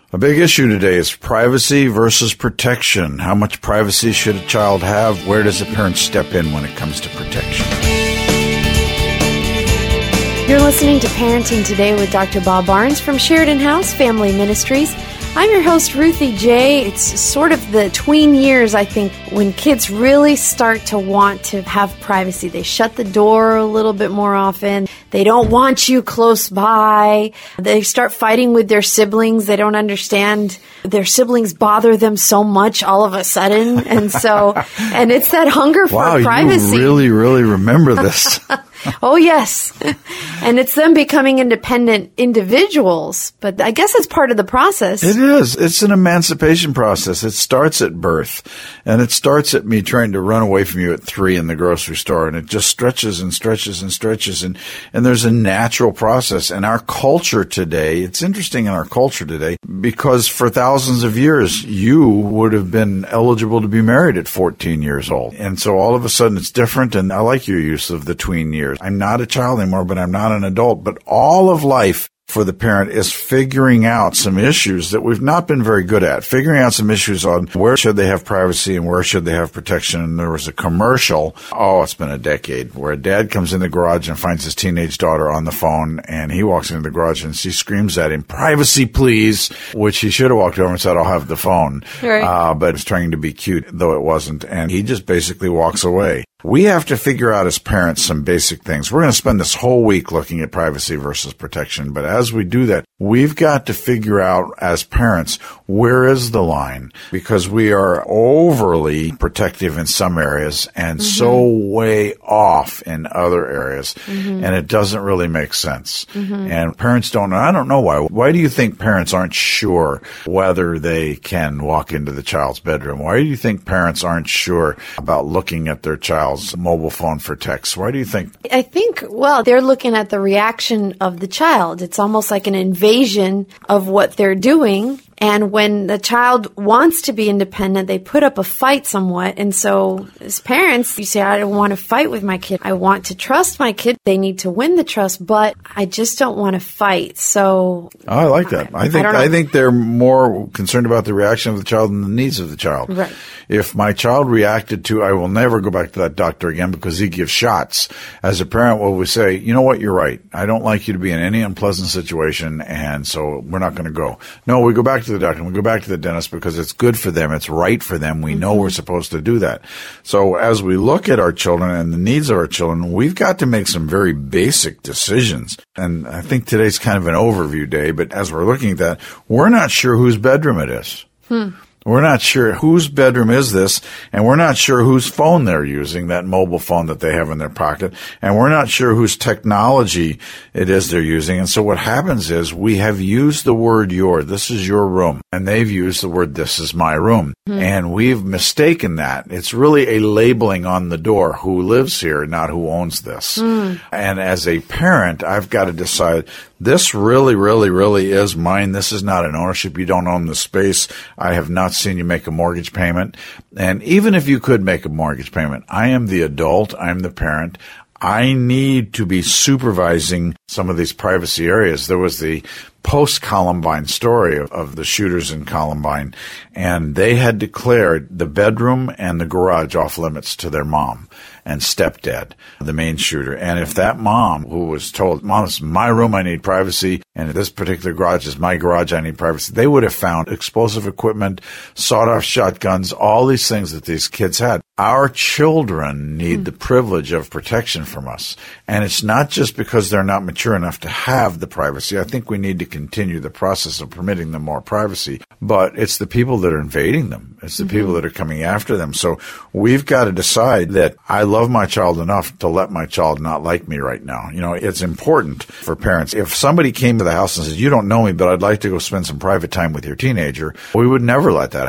A big issue today is privacy versus protection. How much privacy should a child have? Where does a parent step in when it comes to protection? You're listening to Parenting Today with Dr. Bob Barnes from Sheridan House Family Ministries. I'm your host, Ruthie J. It's sort of the tween years, I think, when kids really start to want to have privacy. They shut the door a little bit more often. They don't want you close by. They start fighting with their siblings. They don't understand their siblings bother them so much all of a sudden. And it's that hunger for privacy. Wow, you really remember this. Oh, yes. And it's them becoming independent individuals. But I guess it's part of the process. It is. It's an emancipation process. It starts at birth. And it starts at me trying to run away from you at 3 in the grocery store. And it just stretches and stretches and stretches. And there's a natural process. And our culture today, it's interesting in our culture today, because for thousands of years, you would have been eligible to be married at 14 years old. And so all of a sudden it's different. And I like your use of the tween years. I'm not a child anymore, but I'm not an adult. But all of life for the parent is figuring out some issues that we've not been very good at, figuring out some issues on where should they have privacy and where should they have protection. And there was a commercial, it's been a decade, where a dad comes in the garage and finds his teenage daughter on the phone, and he walks into the garage and she screams at him, "Privacy, please," which he should have walked over and said, "I'll have the phone." Right. But it's trying to be cute, though it wasn't. And he just basically walks away. We have to figure out as parents some basic things. We're going to spend this whole week looking at privacy versus protection. But as we do that, we've got to figure out as parents, where is the line? Because we are overly protective in some areas and so way off in other areas. And it doesn't really make sense. And parents don't know. I don't know why. Why do you think parents aren't sure whether they can walk into the child's bedroom? Why do you think parents aren't sure about looking at their child's mobile phone for text? Why do you think? I think, they're looking at the reaction of the child. It's almost like an invasion of what they're doing. And when the child wants to be independent, they put up a fight somewhat. And so as parents, you say, I don't want to fight with my kid. I want to trust my kid. They need to win the trust, but I just don't want to fight. So I like that. I think they're more concerned about the reaction of the child than the needs of the child. Right. If my child reacted to, I will never go back to that doctor again because he gives shots, as a parent, we say, you know what, you're right. I don't like you to be in any unpleasant situation, and so we're not going to go. No, we go back to the doctor and we go back to the dentist because it's good for them. It's right for them. We know we're supposed to do that. So as we look at our children and the needs of our children, we've got to make some very basic decisions. And I think today's kind of an overview day, but as we're looking at that, we're not sure whose bedroom it is. We're not sure whose bedroom is this, and we're not sure whose phone they're using, that mobile phone that they have in their pocket, and we're not sure whose technology it is they're using. And so what happens is we have used the word this is your room, and they've used the word this is my room. And we've mistaken that. It's really a labeling on the door, who lives here, not who owns this. And as a parent, I've got to decide, this really, really, really is mine. This is not an ownership. You don't own the space. I have not seen you make a mortgage payment. And even if you could make a mortgage payment, I am the adult. I'm the parent. I need to be supervising some of these privacy areas. There was the post-Columbine story of the shooters in Columbine, and they had declared the bedroom and the garage off limits to their mom and stepdad, the main shooter. And if that mom, who was told, "Mom, this is my room, I need privacy, and this particular garage is my garage, I need privacy," they would have found explosive equipment, sawed-off shotguns, all these things that these kids had. Our children need the privilege of protection from us. And it's not just because they're not mature enough to have the privacy. I think we need to continue the process of permitting them more privacy. But it's the people that are invading them. It's the people that are coming after them. So we've got to decide that I love my child enough to let my child not like me right now. You know, it's important for parents. If somebody came to the house and said, "You don't know me, but I'd like to go spend some private time with your teenager," we would never let that happen.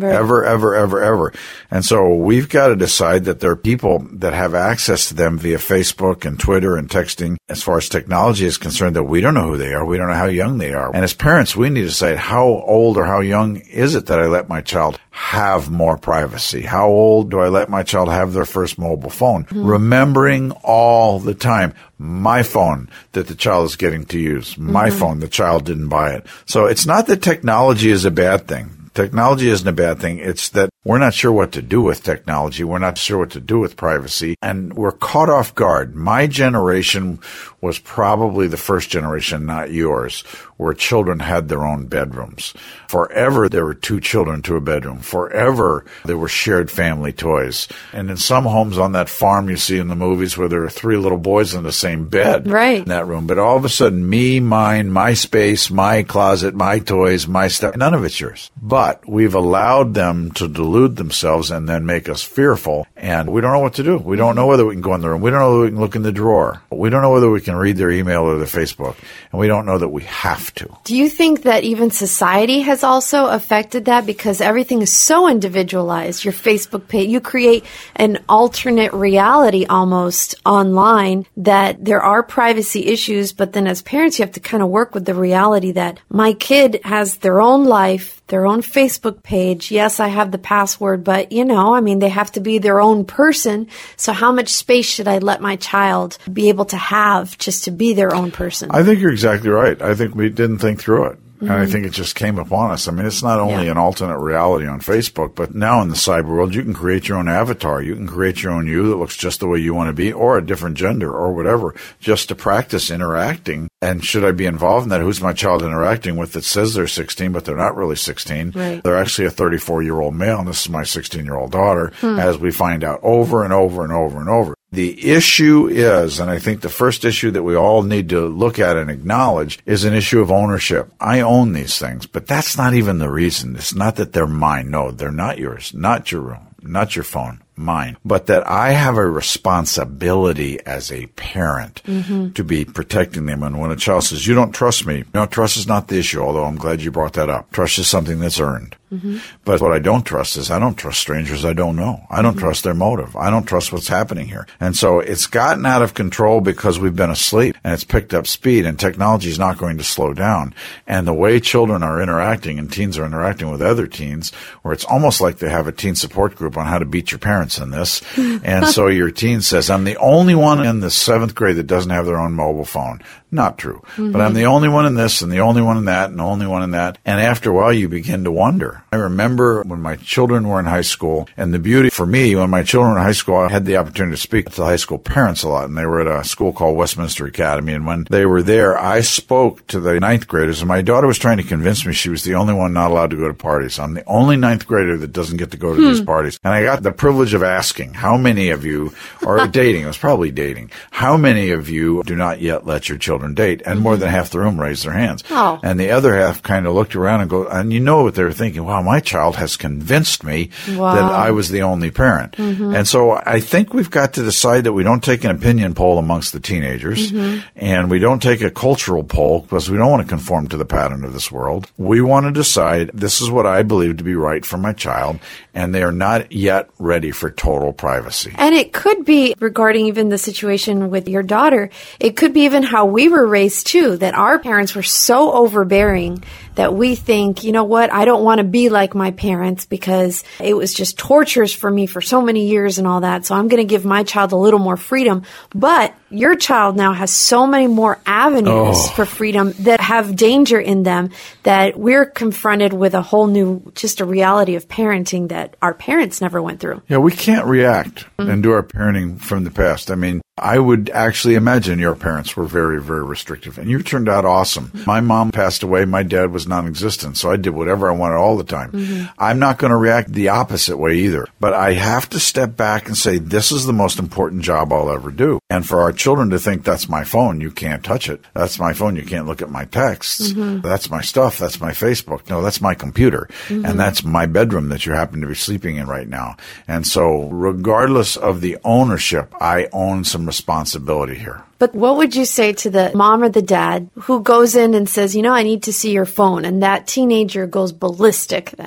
Right. Ever, ever, ever, ever. And so we've got to decide that there are people that have access to them via Facebook and Twitter and texting. As far as technology is concerned, that we don't know who they are. We don't know how young they are. And as parents, we need to decide how old or how young is it that I let my child have more privacy? How old do I let my child have their first mobile phone? Remembering all the time, my phone that the child is getting to use, my phone, the child didn't buy it. So it's not that technology is a bad thing. Technology isn't a bad thing. It's that we're not sure what to do with technology. We're not sure what to do with privacy. And we're caught off guard. My generation was probably the first generation, not yours, where children had their own bedrooms. Forever, there were 2 children to a bedroom. Forever, there were shared family toys. And in some homes on that farm you see in the movies where there are 3 little boys in the same bed right. in that room. But all of a sudden, me, mine, my space, my closet, my toys, my stuff, none of it's yours. But we've allowed them to delude themselves and then make us fearful. And we don't know what to do. We don't know whether we can go in the room. We don't know whether we can look in the drawer. We don't know whether we can read their email or their Facebook. And we don't know that we have to. Do you think that even society has also affected that? Because everything is so individualized. Your Facebook page, you create an alternate reality almost online that there are privacy issues. But then as parents, you have to kind of work with the reality that my kid has their own life, their own Facebook page. Yes, I have the password, but they have to be their own person. So how much space should I let my child be able to have just to be their own person? I think you're exactly right. I think we didn't think through it. And I think it just came upon us. I mean, it's not only an alternate reality on Facebook, but now in the cyber world, you can create your own avatar. You can create your own you that looks just the way you want to be, or a different gender or whatever, just to practice interacting. And should I be involved in that? Who's my child interacting with that says they're 16, but they're not really 16? Right. They're actually a 34-year-old male, and this is my 16-year-old daughter, as we find out over and over and over and over. The issue is, and I think the first issue that we all need to look at and acknowledge, is an issue of ownership. I own these things, but that's not even the reason. It's not that they're mine. No, they're not yours, not your room, not your phone, mine. But that I have a responsibility as a parent to be protecting them. And when a child says, you don't trust me, no, trust is not the issue, although I'm glad you brought that up. Trust is something that's earned. But what I don't trust is I don't trust strangers I don't know. I don't trust their motive. I don't trust what's happening here. And so it's gotten out of control because we've been asleep, and it's picked up speed, and technology is not going to slow down. And the way children are interacting and teens are interacting with other teens, where it's almost like they have a teen support group on how to beat your parents in this. And so your teen says, I'm the only one in the 7th grade that doesn't have their own mobile phone. Not true. But I'm the only one in this and the only one in that and the only one in that. And after a while, you begin to wonder. I remember when my children were in high school, and the beauty for me, when my children were in high school, I had the opportunity to speak to the high school parents a lot, and they were at a school called Westminster Academy. And when they were there, I spoke to the 9th graders, and my daughter was trying to convince me she was the only one not allowed to go to parties. I'm the only 9th grader that doesn't get to go to these parties. And I got the privilege of asking, how many of you are dating? It was probably dating. How many of you do not yet let your children date? And more than half the room raised their hands. Oh. And the other half kind of looked around and go, and you know what they were thinking, wow, my child has convinced me that I was the only parent. And so I think we've got to decide that we don't take an opinion poll amongst the teenagers, and we don't take a cultural poll because we don't want to conform to the pattern of this world. We want to decide this is what I believe to be right for my child, and they are not yet ready for total privacy. And it could be regarding even the situation with your daughter. It could be even how we were raised too, that our parents were so overbearing that we think, you know what, I don't want to be like my parents because it was just torturous for me for so many years and all that. So I'm going to give my child a little more freedom. But your child now has so many more avenues for freedom that have danger in them that we're confronted with a whole new, just a reality of parenting that our parents never went through. Yeah, we can't react and do our parenting from the past. I mean, I would actually imagine your parents were very, very restrictive, and you turned out awesome. My mom passed away. My dad was non-existent, so I did whatever I wanted all the time. I'm not going to react the opposite way either, but I have to step back and say, this is the most important job I'll ever do. And for our children to think, that's my phone, you can't touch it. That's my phone, you can't look at my texts. That's my stuff, that's my Facebook. No, that's my computer, and that's my bedroom that you happen to be sleeping in right now. And so regardless of the ownership, I own some responsibility here. But what would you say to the mom or the dad who goes in and says, you know, I need to see your phone, and that teenager goes ballistic then?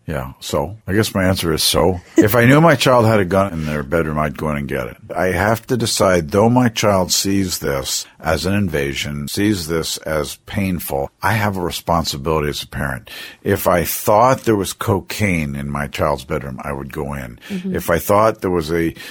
Yeah. So I guess my answer is so. If I knew my child had a gun in their bedroom, I'd go in and get it. I have to decide, though my child sees this as an invasion, sees this as painful, I have a responsibility as a parent. If I thought there was cocaine in my child's bedroom, I would go in. Mm-hmm. If I thought there was a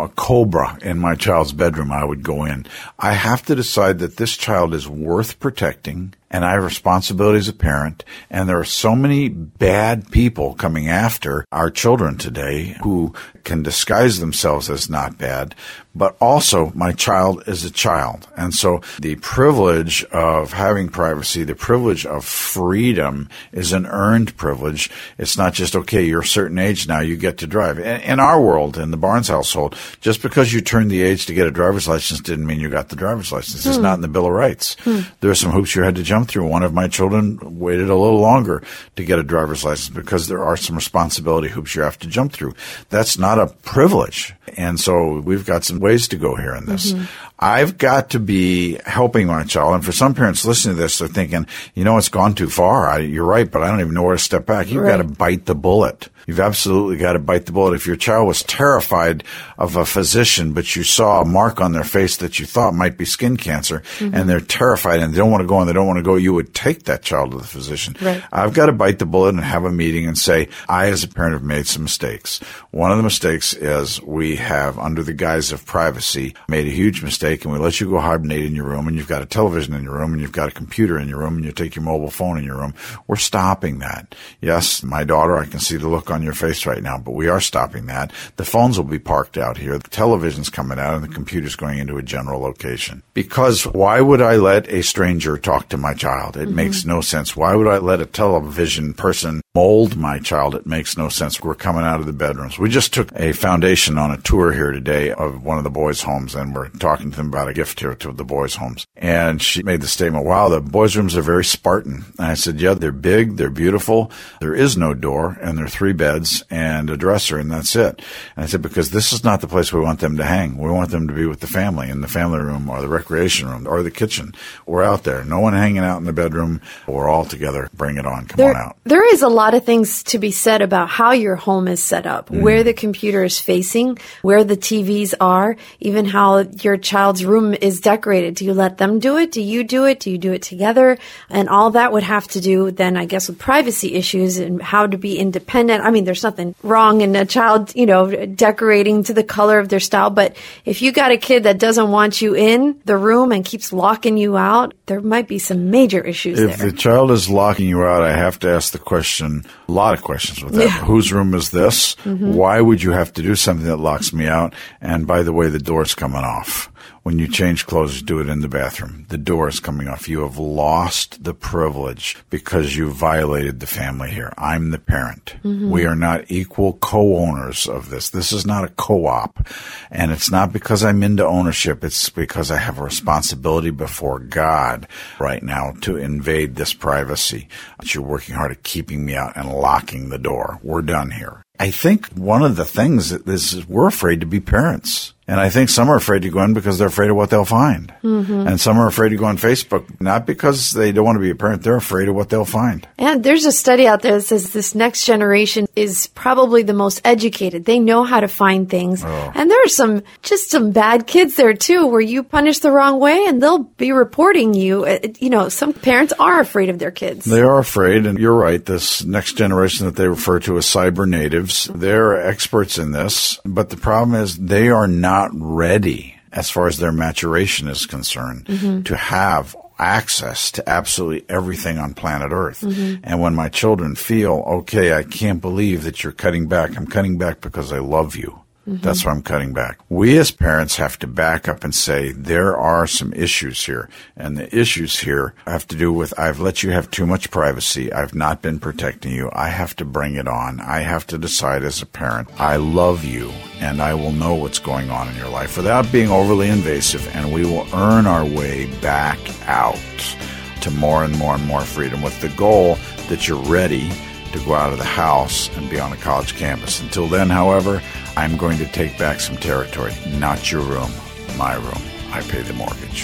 cobra in my child's bedroom, I would go in. I have to decide that this child is worth protecting, and I have responsibility as a parent, and there are so many bad people coming after our children today who can disguise themselves as not bad, but also my child is a child. And so the privilege of having privacy, the privilege of freedom is an earned privilege. It's not just, okay, you're a certain age now, you get to drive. In our world, in the Barnes household, just because you turned the age to get a driver's license didn't mean you got the driver's license. It's not in the Bill of Rights. There are some hoops you had to jump through. One of my children waited a little longer to get a driver's license because there are some responsibility hoops you have to jump through. That's not a privilege. And so we've got some ways to go here in this. I've got to be helping my child. And for some parents listening to this, they're thinking, it's gone too far. You're right, but I don't even know where to step back. You've got to bite the bullet. You've absolutely got to bite the bullet. If your child was terrified of a physician, but you saw a mark on their face that you thought might be skin cancer, and they're terrified and they don't want to go and they don't want to go, you would take that child to the physician. Right. I've got to bite the bullet and have a meeting and say, I as a parent have made some mistakes. One of the mistakes is we have, under the guise of privacy, made a huge mistake, and we let you go hibernate in your room, and you've got a television in your room, and you've got a computer in your room, and you take your mobile phone in your room. We're stopping that. Yes, my daughter, I can see the look on your face right now, but we are stopping that. The phones will be parked out here. The television's coming out, and the computer's going into a general location. Because why would I let a stranger talk to my child? It makes no sense. Why would I let a television person mold my child? It makes no sense. We're coming out of the bedrooms. We just took a foundation on a tour here today of one of the boys' homes, and we're talking to them about a gift here to the boys' homes. And she made the statement, wow, the boys' rooms are very Spartan. And I said, yeah, they're big, they're beautiful, there is no door, and there are 3 beds and a dresser, and that's it. And I said, because this is not the place we want them to hang. We want them to be with the family in the family room or the recreation room or the kitchen. We're out there. No one hanging out in the bedroom. We're all together. Bring it on. Come on out. There is a lot of things to be said about how your home is set up, where the computer is facing, where the TVs are, even how your child's room is decorated. Do you let them do it? Do you do it? Do you do it together? And all that would have to do then, I guess, with privacy issues and how to be independent. I mean, there's nothing wrong in a child, decorating to the color of their style. But if you got a kid that doesn't want you in the room and keeps locking you out, there might be some major issues there. If the child is locking you out, I have to ask the question, a lot of questions with that. Yeah. Whose room is this? Why would you have to do something that locks me out? And by the way, the door's coming off. When you change clothes, do it in the bathroom. The door is coming off. You have lost the privilege because you violated the family here. I'm the parent. We are not equal co-owners of this. This is not a co-op. And it's not because I'm into ownership. It's because I have a responsibility before God right now to invade this privacy. But you're working hard at keeping me out and locking the door. We're done here. I think one of the things is we're afraid to be parents. And I think some are afraid to go in because they're afraid of what they'll find. And some are afraid to go on Facebook, not because they don't want to be a parent. They're afraid of what they'll find. And there's a study out there that says this next generation is probably the most educated. They know how to find things. And there are some bad kids there too, where you punish the wrong way and they'll be reporting you. Some parents are afraid of their kids. They are afraid. And you're right. This next generation that they refer to as cyber natives, they're experts in this. But the problem is they are not ready, as far as their maturation is concerned, to have access to absolutely everything on planet Earth. And when my children feel, okay, I can't believe that you're cutting back. I'm cutting back because I love you. That's why I'm cutting back. We as parents have to back up and say, there are some issues here. And the issues here have to do with, I've let you have too much privacy. I've not been protecting you. I have to bring it on. I have to decide as a parent, I love you and I will know what's going on in your life without being overly invasive, and we will earn our way back out to more and more and more freedom with the goal that you're ready to go out of the house and be on a college campus. Until then, however, I'm going to take back some territory. Not your room, my room. I pay the mortgage.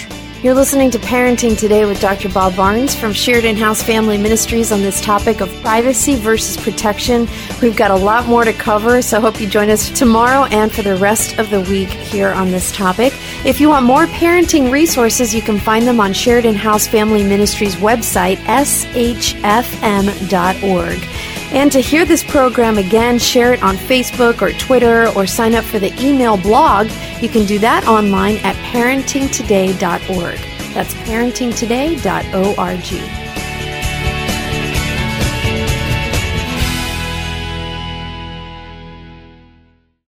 You're listening to Parenting Today with Dr. Bob Barnes from Sheridan House Family Ministries on this topic of privacy versus protection. We've got a lot more to cover, so I hope you join us tomorrow and for the rest of the week here on this topic. If you want more parenting resources, you can find them on Sheridan House Family Ministries website, shfm.org. And to hear this program again, share it on Facebook or Twitter or sign up for the email blog. You can do that online at parentingtoday.org. That's parentingtoday.org.